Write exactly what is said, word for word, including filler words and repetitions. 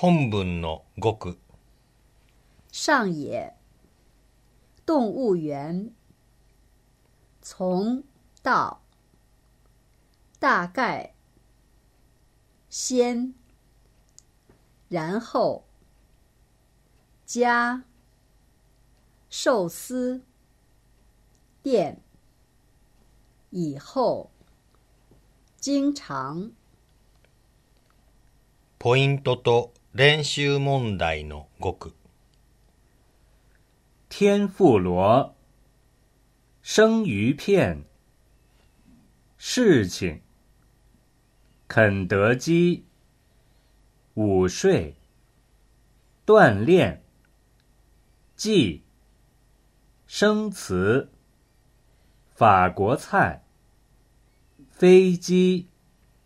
本文の語句。 上野，动物园，从到，大概，先，然后，家，寿司，店，以后，经常。 ポイントと練習問題の語句。 天妇罗，生鱼片，事情，肯德基，午睡，锻炼，记，生词，法国菜，飞机。